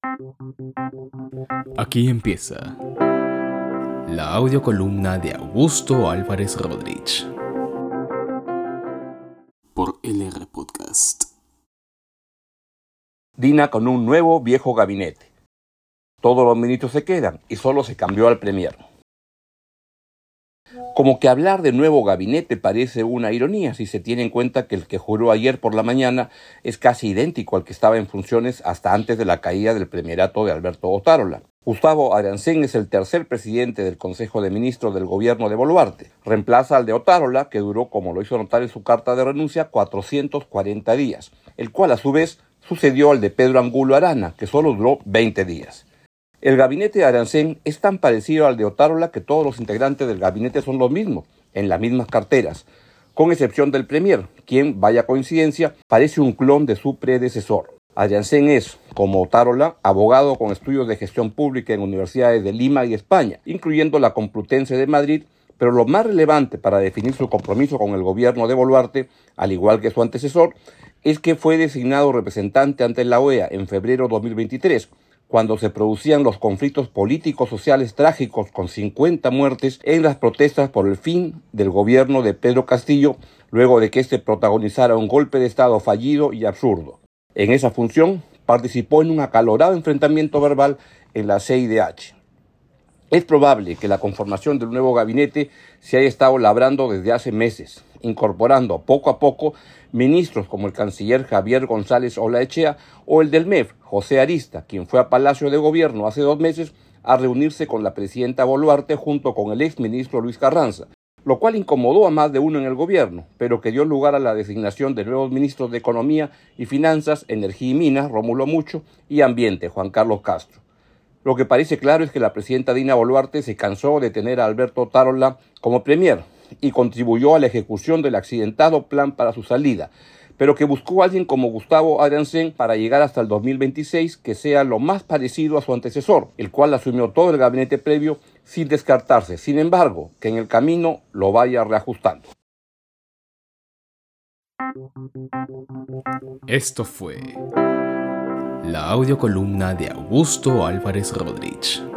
Aquí empieza la audiocolumna de Augusto Álvarez Rodríguez por LR Podcast. Dina con un nuevo viejo gabinete. Todos los ministros se quedan y solo se cambió al premier. Como que hablar de nuevo gabinete parece una ironía si se tiene en cuenta que el que juró ayer por la mañana es casi idéntico al que estaba en funciones hasta antes de la caída del premierato de Alberto Otárola. Gustavo Aranzén es el tercer presidente del Consejo de Ministros del gobierno de Boluarte. Reemplaza al de Otárola, que duró, como lo hizo notar en su carta de renuncia, 440 días, el cual a su vez sucedió al de Pedro Angulo Arana, que solo duró 20 días. El gabinete de Aranzén es tan parecido al de Otárola que todos los integrantes del gabinete son los mismos, en las mismas carteras, con excepción del premier, quien, vaya coincidencia, parece un clon de su predecesor. Aranzén es, como Otárola, abogado con estudios de gestión pública en universidades de Lima y España, incluyendo la Complutense de Madrid, pero lo más relevante para definir su compromiso con el gobierno de Boluarte, al igual que su antecesor, es que fue designado representante ante la OEA en febrero de 2023, cuando se producían los conflictos políticos sociales trágicos con 50 muertes en las protestas por el fin del gobierno de Pedro Castillo, luego de que éste protagonizara un golpe de Estado fallido y absurdo. En esa función participó en un acalorado enfrentamiento verbal en la CIDH. Es probable que la conformación del nuevo gabinete se haya estado labrando desde hace meses, incorporando poco a poco ministros como el canciller Javier González Olaechea o el del MEF, José Arista, quien fue a Palacio de Gobierno hace 2 meses a reunirse con la presidenta Boluarte junto con el exministro Luis Carranza, lo cual incomodó a más de uno en el gobierno, pero que dio lugar a la designación de nuevos ministros de Economía y Finanzas, Energía y Minas, Rómulo Mucho, y Ambiente, Juan Carlos Castro. Lo que parece claro es que la presidenta Dina Boluarte se cansó de tener a Alberto Otárola como premier y contribuyó a la ejecución del accidentado plan para su salida, pero que buscó a alguien como Gustavo Aranzén para llegar hasta el 2026 que sea lo más parecido a su antecesor, el cual asumió todo el gabinete previo sin descartarse, sin embargo, que en el camino lo vaya reajustando. Esto fue la audiocolumna de Augusto Álvarez Rodríguez.